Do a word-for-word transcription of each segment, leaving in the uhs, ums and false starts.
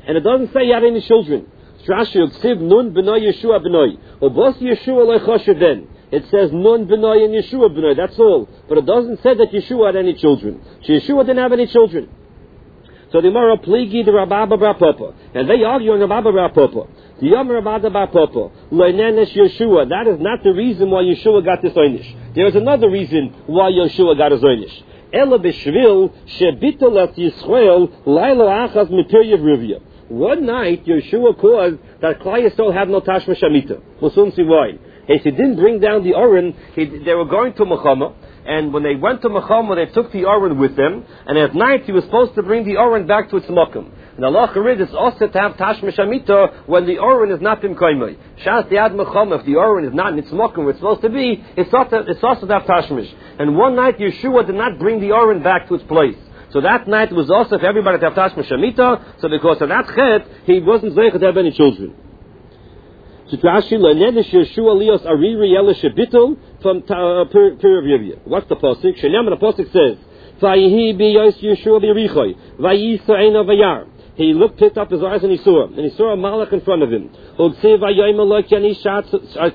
And it doesn't say he had any children. Rashi Uksiv Nun B'nai Yeshua B'nai. Obos Yeshua Loi Choshev then. It says Nun B'nai and Yeshua B'nai. That's all. But it doesn't say that Yeshua had any children. So Yeshua didn't have any children. So the Gemara Pligi the Rababa Bar Papa. And they argue on Rababa Bar Papa. The Yom Rababa Bar Papa. Loinenesh Yeshua. That is not the reason why Yeshua got this Oynish. There is another reason why Yeshua got his Oynish. Ela B'Shvil Shebitel at Yisrael Lailo Achaz Mipir Yevrivya. One night, Yeshua caused that Klal Yisrael had no Tashma Shamita. We'll soon see why. He didn't bring down the Oren. He, they were going to Mechama, and when they went to Mechama, they took the Oren with them, and at night he was supposed to bring the Oren back to its Mokum. And Allah Charid is also to have Tashma Shamita when the Oren is not in Koimai. Shas the Ad Mechama, if the Oren is not in its Mokum where it's supposed to be, it's also, it's also to have Tashmish. And one night, Yeshua did not bring the Oren back to its place. So that night was also for everybody to have Tashma Shamita. So because of that chet, he wasn't zeichet to have any children. So Rashi Loinenesh Yeshua Lios Ariri Ela Shebitul from Pirav Yevya. What's the pasuk? Shenyam the pasuk says, Vayihi biyos Yeshua b'Yerichoi, Vayisa Eina Vayar. He looked, picked up his eyes, and he saw him. And he saw a malach in front of him. Ugtziv Vayoyim Eloi Ki Ani Sar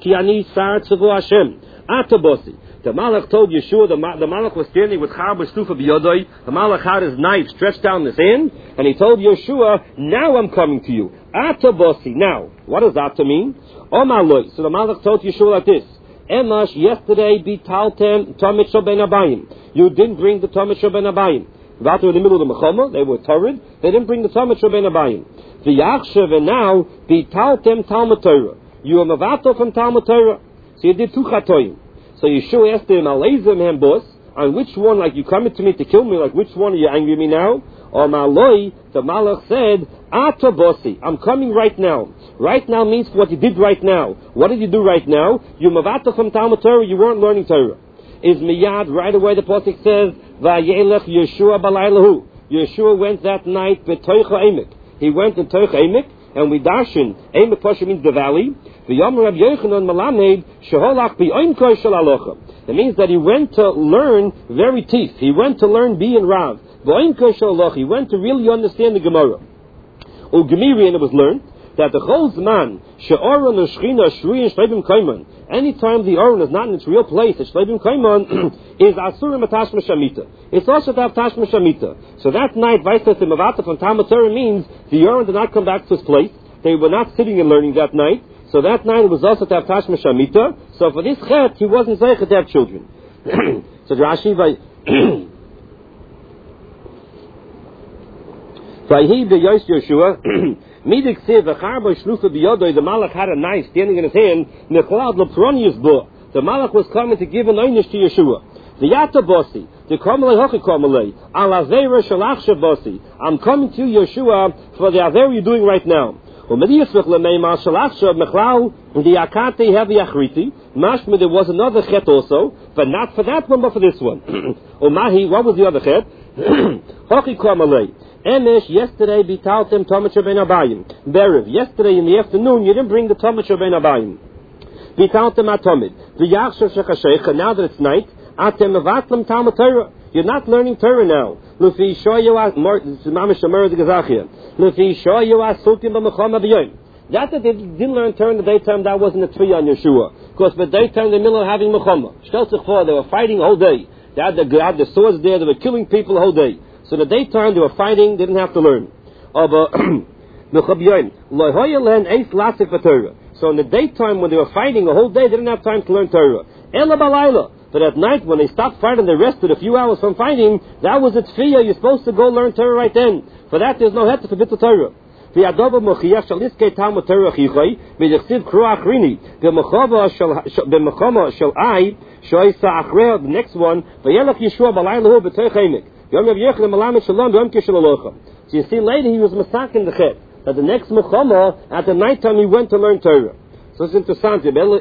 Tzavu Hashem. Atabosi. The Malach told Yeshua, the, the Malach was standing with Char B'Stufa B'Yodoi. The Malach had his knife stretched down his hand, and he told Yeshua, now I'm coming to you. Ata Bosi. Now, what does Ata mean? Omaloi. So the Malach told Yeshua like this. Emash, yesterday, Bitaltem Tomit Shoben Abayim. You didn't bring the Tomit Shoben Abayim. They were in the middle of the Mechama, they were torrid, they didn't bring the Tomit Shoben Abayim. V'yachshav, and now, Bitaltem Talmud Torah. You are Mavato from Talmud Torah. So you did two Chatoyim. So Yeshua asked him, Alezim hem boss, on which one, like you coming to me to kill me, like which one are you angry at me now? Or Maloi, the Malach said, Ata bossi, I'm coming right now. Right now means what you did right now. What did you do right now? You mavata from Talmud Torah, you weren't learning Torah. Is miyad, right away the pasuk says, Vayelech Yeshua balaylahu. Yeshua went that night betoicha emek. He went in Toich emek, and we darshan, emek pasha means the valley. It means that he went to learn very teeth. He went to learn B and Rav. He went to really understand the Gemara. And it was learned that the Cholzman, anytime the Oren is not in its real place, it's Shleibim Kaiman, is Asurim Tashma Shamita. It's also to have Tashma Shamita. So that night, Vaistas Mavata from Talmud Torah means the Oren did not come back to his place. They were not sitting and learning that night. So that night it was also to have Tashma Shamita. So for this chet, he wasn't zeichet to have children. So Rashi, Vayhi b'Yos Yeshua, Midik said the Charbo Shlufa b'Yodoi, the Malach had a knife standing in his hand. Nechlad lepronius bo. The Malach was coming to give an oynish to Yeshua. The Yata Bosi, the Kamalei Hochi Kamalei, Alavera Shalachsha Bosi. I'm coming to you, Yeshua, for the Aver you're doing right now. There was another chet also, but not for that one, but for this one. Umahi, what was the other chet? Hochi Kamalei. Emesh, yesterday, Bitaltem Tomit Shoben Abayim. Berev, yesterday in the afternoon, you didn't bring the Tomit Shoben Abayim. Bitaltem Atomid. V'yachshav Shechashecha, now that it's night, Atem Avatlam Talmud Torah. You're not learning Torah now. Lufi Shoyu Mamish Amar the Gazachia. Lufi Shoyu Asukim B'Mechama B'Yom. That that they didn't learn Torah in the daytime, that wasn't a three on Yeshua. Because the daytime, in the middle of having Mechama. Shtelzich for, they were fighting the whole day. They had the, they had the swords there, they were killing people the whole day. So in the daytime, they were fighting, they didn't have to learn. So in the daytime, when they were fighting the whole day, they didn't have time to learn Torah. But at night, when they stopped fighting, they rested a few hours from fighting, that was a tefillah. You're supposed to go learn Torah right then. For that, there's no heter for bittul Torah. The next one, so you see, later he was masakin the chet. That the next Mechama, at the night time, he went to learn Torah. So it's interesting.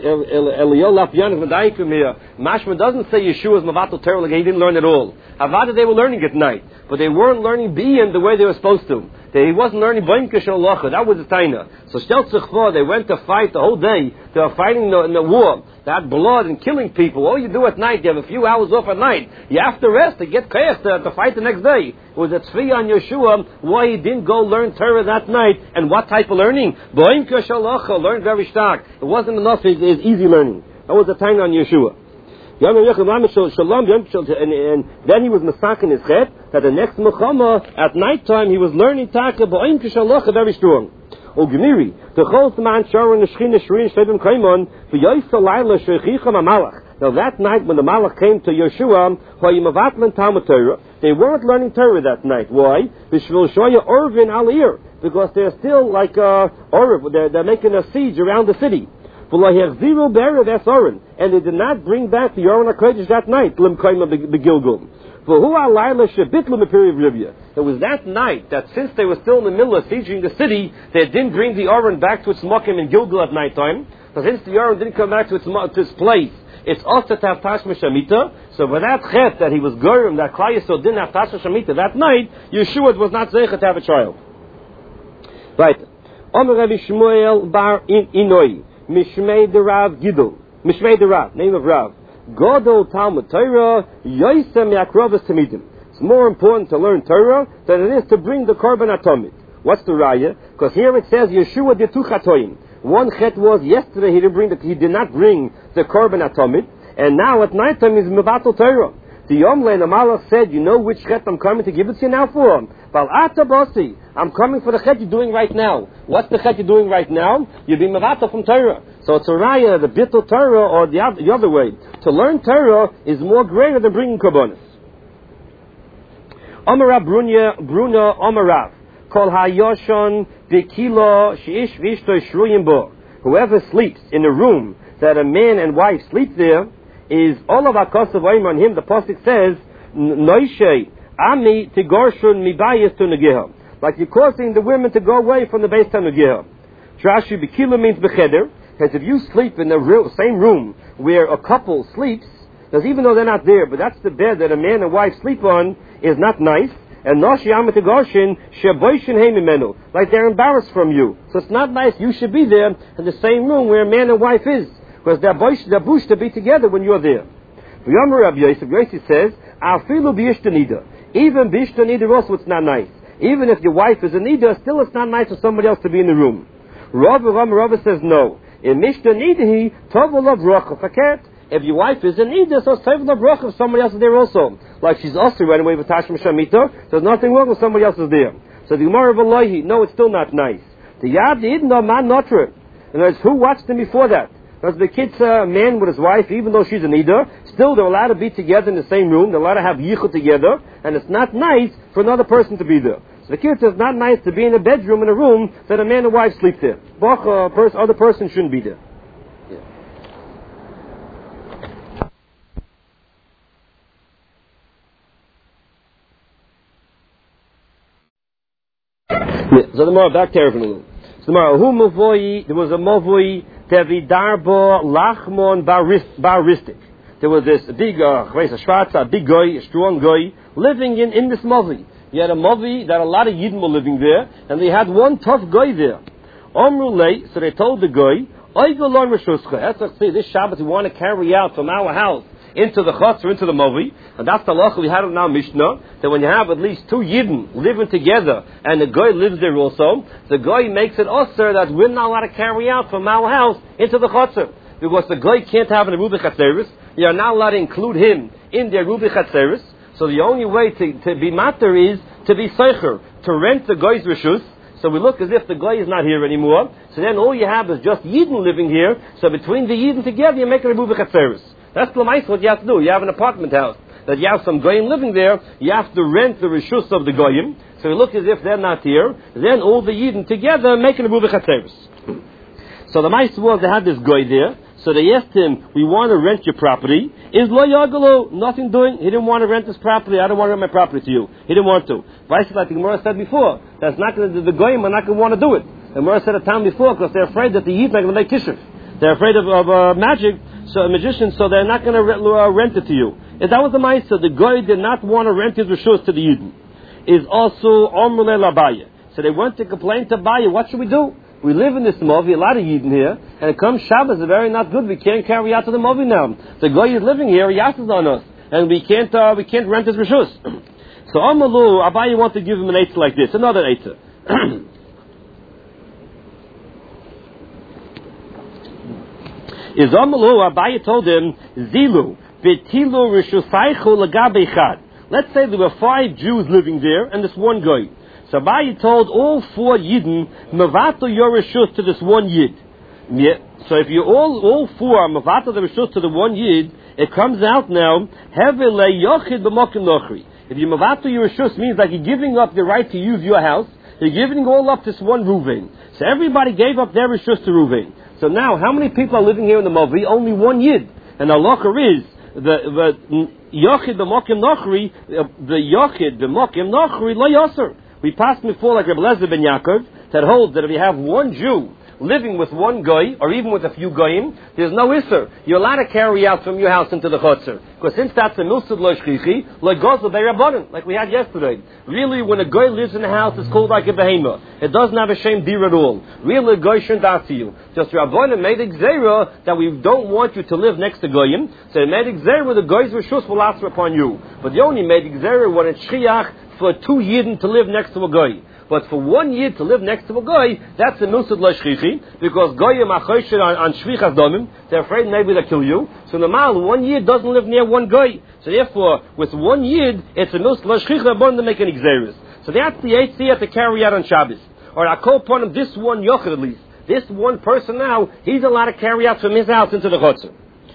Mashma doesn't say Yeshua's Mavatul Torah like he didn't learn at all. Havada, they were learning at night. But they weren't learning Biyan the way they were supposed to. He wasn't learning Boim Kishalacha. That was the Taina. So Shtel Tzchva, they went to fight the whole day. They were fighting in the, in the war. They had blood and killing people. All you do at night, you have a few hours off at night. You have to rest to get kayach to, to fight the next day. It was a tzvi on Yeshua why he didn't go learn Torah that night. And what type of learning? Boim Kishalacha, learned very stark. It wasn't enough, it's easy learning. That was the Taina on Yeshua. And, and then he was masakin his chet, that the next Muhammad, at night time, he was learning Taka, Ba'im Kishalacha, very strong. O Gemiri, the Chol man Sharon, the Shechina, Shrin, Shledim, Kaimon, V'yoysa Laila, Shechicha, Malach. Now that night, when the Malach came to Yeshua, Ha'yimavatlan Talmud Torah, they weren't learning Torah that night. Why? B'shvil Shoya Orvin Alir, because they're still like, uh, Orv, they're, they're making a siege around the city. And they did not bring back the Aron HaKodesh that night. It was that night that since they were still in the middle of sieging the city, they didn't bring the Aron back to its Mokim in Gilgal at night time. So since the Aron didn't come back to its, to its place, it's also to have Tashma Shemitah. So for that chet that he was Gorim, that Klal Yisrael didn't have Tashma Shemitah that night, Yeshua was not zeichet to have a child. Right. Omer Rabbi Shmuel bar Inoi. Mishmei de Rav Gidol. Mishmei de Rav, name of Rav. Godol Talmud Torah, Yoisem Yakrovas Tamidim. It's more important to learn Torah than it is to bring the Korban Atomid. What's the raya? Because here it says Yeshua did two chatoim. One chet was yesterday he didn't bring the, he did not bring the Korban Atomid, and now at night time he's Mevatel Torah. The Yomle the Malach said, you know which chet I'm coming to give it to you now for? Val Ata Basi. I'm coming for the chet you're doing right now. What's the chet you're doing right now? You're being Mevatel from Torah. So it's a raya, the Bittul Torah, or the other, the other way. To learn Torah is more greater than bringing Korbanos. Omarav Brunya, Bruna Omarav. Kol HaYoshon V'Kilo Sh'ish V'Ishto Shruyim Bo. Whoever sleeps in a room that a man and wife sleep there, is all of Akosav Oim on him. The Pasuk says, Noishe Ami Tigorshun Mibayis to Negeha. Like you're causing the women to go away from the base to Negeha. Trashi B'Kilo means B'Cheder. Because if you sleep in the real, same room where a couple sleeps, because even though they're not there, but that's the bed that a man and wife sleep on, is not nice. And Noshi Amatagoshin Sheboishin Heimimenu, like they're embarrassed from you. So it's not nice. You should be there in the same room where a man and wife is, because they're bush to be together when you're there. V'yomer Rabbi Yosef, Yosef says, Afilu b'ishtanida. Even b'ishtanida also it's not nice. Even if your wife is a nida, still it's not nice for somebody else to be in the room. Rav Rav Rav says no. In Mishnah Tovul of Rochav Faket. If your wife is in Nida, so Tovul of Rochav, somebody else is there also. Like she's also right away with Tashma Shemitah, there's nothing wrong with somebody else is there. So the Gemara of Alohi, no, it's still not nice. The Yad Idna Man Notre. In other words, who watched them before that? Because the kid's a uh, man with his wife, even though she's a Nida, still they're allowed to be together in the same room, they're allowed to have Yichud together, and it's not nice for another person to be there. So the kid says it's not nice to be in a bedroom in a room that a man and wife sleep there. But a pers- other person shouldn't be there. Yeah. Yeah. So the more back to Erevin a little. So the more who mavoi, there was a mavoi tevidarbo lachmon baristik. There was this big uh, a big guy, a strong guy, living in, in this mavoi. You had a Mavi that a lot of Yidden were living there, and they had one tough guy there. Omrulei, so they told the guy, Oigalon Rishuska, that's what say, this Shabbat we want to carry out from our house into the Chutz or into the Mavi, and that's the law we had in our Mishnah, that when you have at least two Yidden living together, and the guy lives there also, the guy makes it usher that we're not allowed to carry out from our house into the Chutz, because the guy can't have an Arubi Chatzeris, you are not allowed to include him in the Arubi Chatzeris. So the only way to, to be matter is to be seicher, to rent the guy's rishus. So we look as if the guy is not here anymore. So then all you have is just Yidden living here. So between the Yidden together, you make a rebuva chatzeris. That's the l'maisa what you have to do. You have an apartment house that you have some goyim living there. You have to rent the rishus of the goyim. So we look as if they're not here. Then all the Yidden together make a rebuva chatzeris. So the maisa was they had this guy there. So they asked him, we want to rent your property. Is lo yagalo, nothing doing? He didn't want to rent this property. I don't want to rent my property to you. He didn't want to. Vice like the Gemara said before, that's not going to, the goyim are not going to want to do it. The Gemara said a time before because they're afraid that the Yidden are going to make kishuf. They're afraid of, of uh, magic, so a magician, so they're not going to re- uh, rent it to you. If that was the ma'aseh, the goy did not want to rent his rishus to the Yidden. Is also omrule labaye. So they went to complain to Abaye, what should we do? We live in this Movi, a lot of Yidden here, and it comes Shabbos, it's very not good. We can't carry out to the Movi now. The guy is living here, he asks on us, and we can't uh, we can't rent his Rishus. So Amalu, Abaye wanted to give him an eitzah like this, another eitzah. Is Amalu, Abaye told him, Zilu, Betilu Rishusaichu Lagabe Chad. Let's say there were five Jews living there, and this one guy. So Abaye told all four Yidden, Mavato your Rishus to this one Yid. Yeah. So if you all all four are Mavato the Rishus to the one Yid, it comes out now, Hevele Yochid B'mokim Nochri. If you Mavato your Rishus means like you're giving up the right to use your house, you're giving all up this one Reuven. So everybody gave up their Rishus to Reuven. So now, how many people are living here in the Movi? Only one Yid. And the halacha is, the, the Yochid B'mokim Nochri, the Yochid B'mokim Nochri Lo Yoser. We passed before like Rebbe Lezer ben Yaakov that holds that if you have one Jew living with one guy, or even with a few goyim, there's no isser. You're allowed to carry out from your house into the chotzer. Because since that's a milsud lo shchichi, like gozel be'rabbanan, like we had yesterday. Really, when a guy lives in a house, it's called like a behema. It doesn't have a shame dir at all. Really, a guy shouldn't ask you. Just Rabbanan made a gzera that we don't want you to live next to goyim. So they made a gzera where the guys reshus will ask upon you. But they only made a gzera when it's shchiach for two yidden to live next to a guy. But for one yid to live next to a guy, that's a milsud lo shchichi, because goyim are choshir on, on shvichas domim. They're afraid maybe they'll kill you. So normal, one yid doesn't live near one guy. So therefore, with one yid, it's a milsud lo shchichi to make any gzeres. So that's the eighth year to carry out on Shabbos. Or I call upon him this one yochid at least. This one person now, he's allowed to carry out from his house into the chotzer.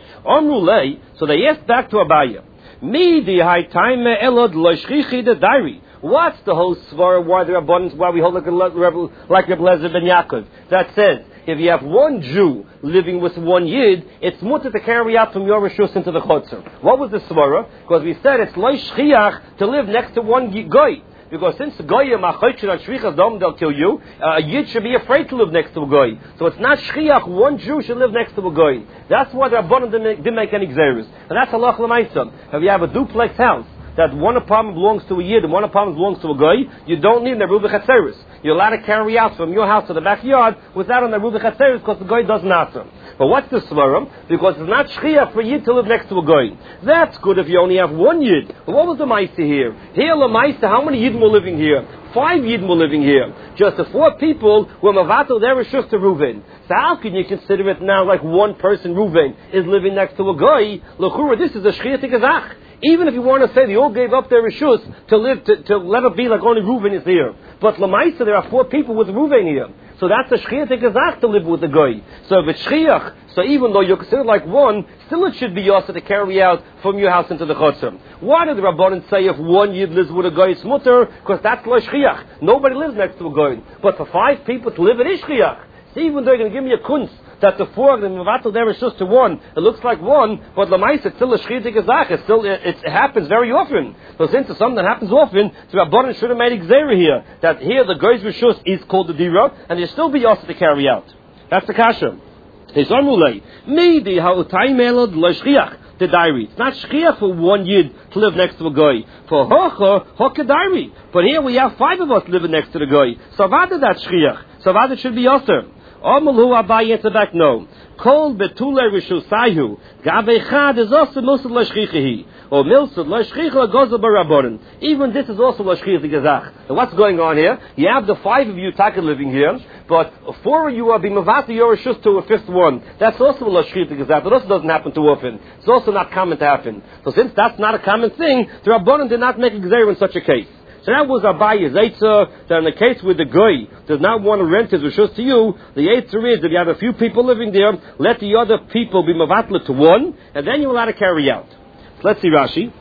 Amrulei, so they asked back to Abaye, Mi di hai time elod lo shchichi de diary. What's the whole svara, why there are abundance, why we hold like Rebbe like Lezer ben Yaakov? That says, if you have one Jew living with one Yid, it's mutter to carry out from your Rishus into the Chotzer. What was the svara? Because we said it's lo shchiach to live next to one guy. Because since the goyim are choshir on shvichas dom, they'll kill you. Uh, a yid should be afraid to live next to a goy. So it's not shchiach. One Jew should live next to a goy. That's why the Rabbanan didn't, didn't make any gzeres. And that's halach l'maisa. If you have a duplex house that one apartment belongs to a yid and one apartment belongs to a goy, you don't need neruba chatzeres. You're allowed to carry out from your house to the backyard without a neruba chatzeres because the goy doesn't answer. But what's the svarim? Because it's not shchiach for yid to live next to a goy. That's good if you only have one yid. But what was the ma'isa here? Here, the ma'isa, how many yid were living here? Five yid were living here. Just the four people were mavato their rishus to Reuven. So how can you consider it now like one person, Reuven, is living next to a goy? L'chura, this is a shchiach gezach. Even if you want to say they all gave up their rishus to live, to, to let it be like only Reuven is here. But lamaisa, there are four people with Reuven here. So that's a shchiach gezach to live with the guy. So if it's shchiach, so even though you're considered like one, still it should be yosa to carry out from your house into the chotzer. Why did the Rabbanan say if one yid lives with a guy, it's mutter? Because that's lo shchiach. Nobody lives next to a guy. But for five people to live, it is shchiach. So even though you're going to give me a kunz that the four of them mavatal there is just to one, it looks like one, but lamais it's still a shchiach gezach. It still it, it happens very often. So since it's something that happens often, the Rabbanan should have made exera here that here the guy's rishus is called the dira, and there still be yosa to carry out. That's the kasha. It's amulei. Maybe how time melod lo shchiach. The diary. It's not shchiach for one yid to live next to a guy. For hocha, hocha diary. But here we have five of us living next to the guy. So vada that shchiach. So vada should be yoser. Amalu Abaye answered back, no. Kol betule rishusayhu. Gabechad is also milsud lo shchichahi. Or milsud lo shchicha gozel barabonin. Even this is also lo shchicha gezach. And what's going on here? You have the five of you taka living here, but four of you are being mavati your rishus to a fifth one. That's also lo shchicha gezach. That also doesn't happen too often. It's also not common to happen. So since that's not a common thing, the Rabbanan did not make a gzeir in such a case. So that was Abaye's eitzah, that in the case where the guy does not want to rent his rishus to you, the eitzah is, if you have a few people living there, let the other people be mavatla to one, and then you're allowed to carry out. So let's see Rashi.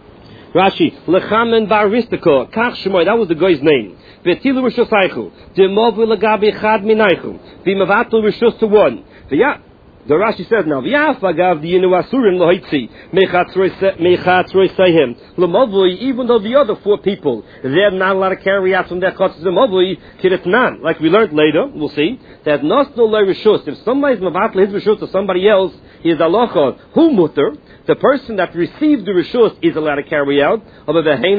Rashi, Lechamen Baristako, Kach Shemoy, that was the guy's name. Betilu rishusaychu, Demovu lagabi chad minaychu, be mavatla rishus to one. Yeah. The Rashi says now, V'yafagav the yinu asurin lohaitzi mechatzroi sayhem l'mavui. Even though the other four people they're not allowed to carry out from their chutzes l'mavui kiritnan, like we learned later, we'll see that nosno le rishus. If somebody's mavatl his rishus to somebody else, he is halacha hu mutter. The person that received the rishus is allowed to carry out, but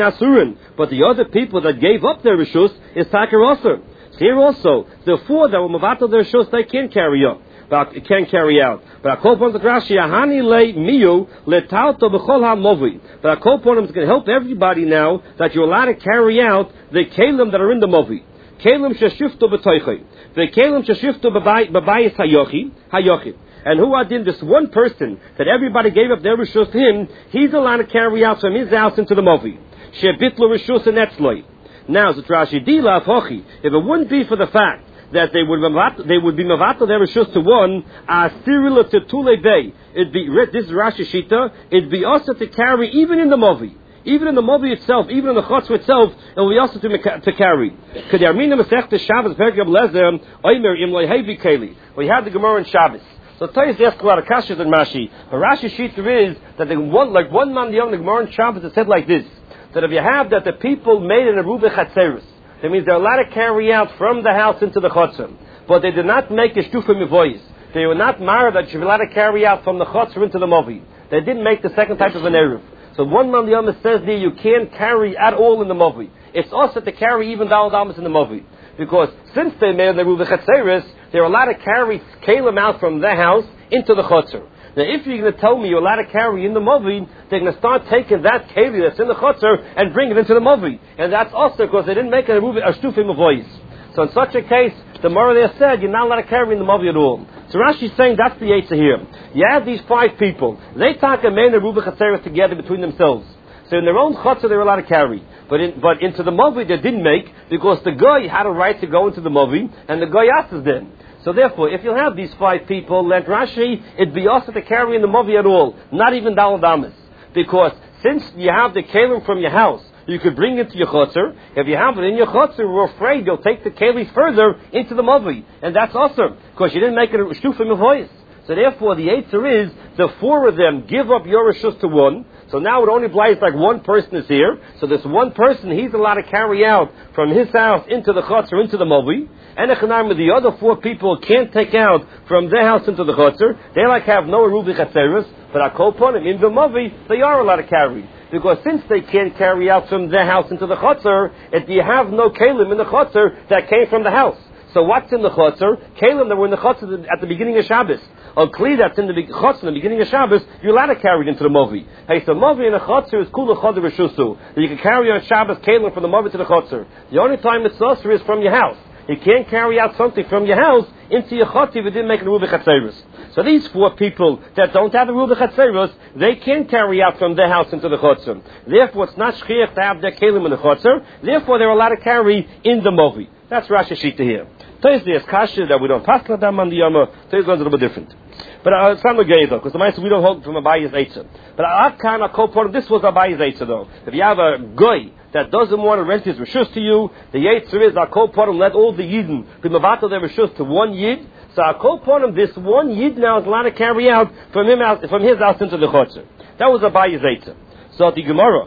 the other people that gave up their rishus is takir aser. Here also, the four that were mavatl their rishus, they can't carry up. But it can carry out. But a kol ponim Rashi ahani le miu letauto b'chol ha'movi. But a kol ponim is going to help everybody now that you're allowed to carry out the kelim that are in the movi. Kelim sheshifto b'toichei. The kelim sheshifto b'bayis hayochi hayochi. And who adin this one person that everybody gave up their rishus to him, he's allowed to carry out from his house into the movi. Shebitlo rishus and etzloi. Now, it's Rashi dila hochi. If it wouldn't be for the fact that they would they would be mavato their rishus to one asirila to tule bay. It'd be this is Rashi Shita. It'd be also to carry even in the movi, even in the movi itself, even in the chutz itself, it will be also to, to carry. Kedarmina Masechta Shabbos Perkei Lezer Omer Im Lehevi Keli. We had the Gemara in Shabbos. So Tayis asked a lot of kashas in Rashi. But Rashi Shita is that the one like one man the the Gemara in Shabbos it said like this: that if you have that the people made in a ruba chatzeris. That means they're allowed to carry out from the house into the chutzah. But they did not make a shtufa mivois. They were not married that you're allowed to carry out from the chutzah into the movi. They didn't make the second type of an eruv. So one man the Yom says there you can't carry at all in the movi. It's also to carry even dal damas in the movi. Because since they made the ruva chatzeris, they're allowed to carry kalim out from the house into the chutzah. Now, if you're going to tell me you're allowed to carry in the movi, they're going to start taking that keli that's in the chutzah and bring it into the movi. And that's also because they didn't make a shtufim of voice. So in such a case, the Mara there said, you're not allowed to carry in the movi at all. So Rashi's saying that's the Eitzah here. You have these five people. They talk a man and Ruba Chatzeres together between themselves. So in their own chutzah they were allowed to carry. But in, but into the movi they didn't make because the guy had a right to go into the movi and the guy asked us then. So therefore, if you have these five people, let Rashi, it'd be also to carry in the movi at all, not even Dal Damas. Because since you have the kelim from your house, you could bring it to your chutzah. If you have it in your chutzah, we're afraid you'll take the kelim further into the movi. And that's awesome, because you didn't make it a shtufim of voice. So therefore, the answer is, the four of them give up your rishus to one. So now it only applies like one person is here. So this one person, he's allowed to carry out from his house into the chutzah, into the movi. And the other four people can't take out from their house into the chutzah. They like have no rubi chatzeres, but I call upon them in the movi, they are allowed to carry. Because since they can't carry out from their house into the chutzah, if you have no kalim in the chutzah that came from the house. So what's in the chutzah? Kalim that were in the chutzah at the beginning of Shabbos. Or kli that's in the chutzah in the beginning of Shabbos, you're allowed to carry it into the movi. Hey, so movi in the chutzah is kula choder v'shusu. You can carry on Shabbos kalim from the movi to the chutzah. The only time it's also is from your house. You can't carry out something from your house into your chutzah if you didn't make a ruba chatzeres. So these four people that don't have a ruba chatzeres, they can carry out from their house into the chutzah. Therefore, it's not shchiach to have their kelim in the chutzah. Therefore, they're allowed to carry in the movi. That's Rashi Shita here. Thursday is kasha that we don't pass the dam on the yama. Thursday one's a little bit different. But uh, it's not okay though, because the mice we don't hold from Abayi's Eitzah. But Akan Akopon, this was Abayi's Eitzah though. If you have a guy that doesn't want to rent his rishus to you, the Eitzah is Akopon, let all the Yidden be mavato their rishus to one Yid. So Akopon, this one Yid now is allowed to carry out from him out, from his house into the Chotzer. That was Abayi's Eitzah. So the Gemara.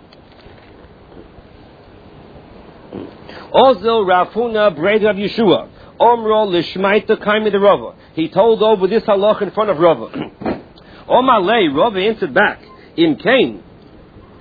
Ozel Rafuna Braid of Yeshua. Omro Lishmaita Kaimi the Rava. He told over this halach in front of Rava. Omalei, Rava answered back. In Cain,